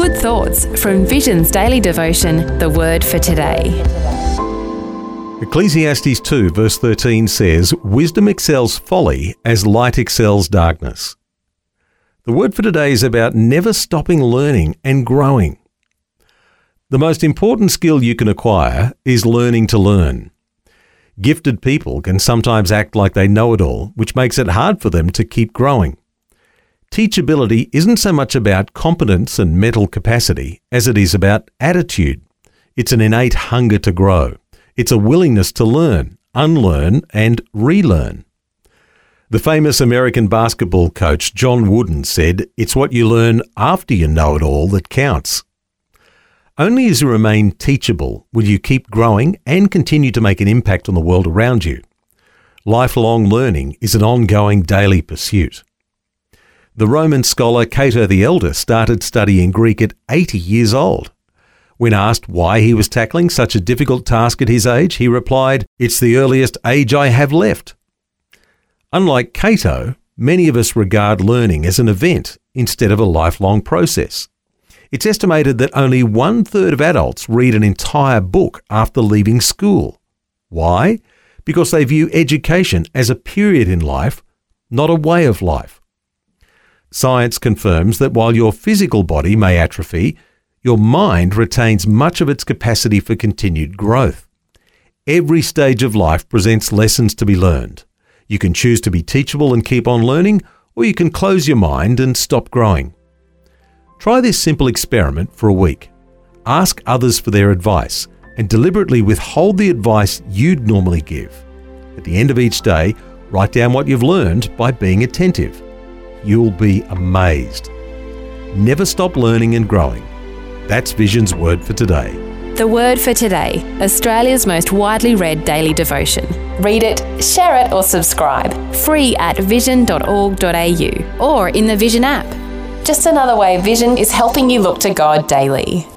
Good thoughts from Vision's daily devotion, The Word for Today. Ecclesiastes 2 verse 13 says, "Wisdom excels folly as light excels darkness." The word for today is about never stopping learning and growing. The most important skill you can acquire is learning to learn. Gifted people can sometimes act like they know it all, which makes it hard for them to keep growing. Teachability isn't so much about competence and mental capacity as it is about attitude. It's an innate hunger to grow. It's a willingness to learn, unlearn, and relearn. The famous American basketball coach John Wooden said, "It's what you learn after you know it all that counts." Only as you remain teachable will you keep growing and continue to make an impact on the world around you. Lifelong learning is an ongoing daily pursuit. The Roman scholar Cato the Elder started studying Greek at 80 years old. When asked why he was tackling such a difficult task at his age, he replied, "It's the earliest age I have left." Unlike Cato, many of us regard learning as an event instead of a lifelong process. It's estimated that only 1/3 of adults read an entire book after leaving school. Why? Because they view education as a period in life, not a way of life. Science confirms that while your physical body may atrophy, your mind retains much of its capacity for continued growth. Every stage of life presents lessons to be learned. You can choose to be teachable and keep on learning, or you can close your mind and stop growing. Try this simple experiment for a week. Ask others for their advice and deliberately withhold the advice you'd normally give. At the end of each day, write down what you've learned by being attentive. You'll be amazed. Never stop learning and growing. That's Vision's Word for Today. The Word for Today, Australia's most widely read daily devotion. Read it, share it or subscribe. Free at vision.org.au or in the Vision app. Just another way Vision is helping you look to God daily.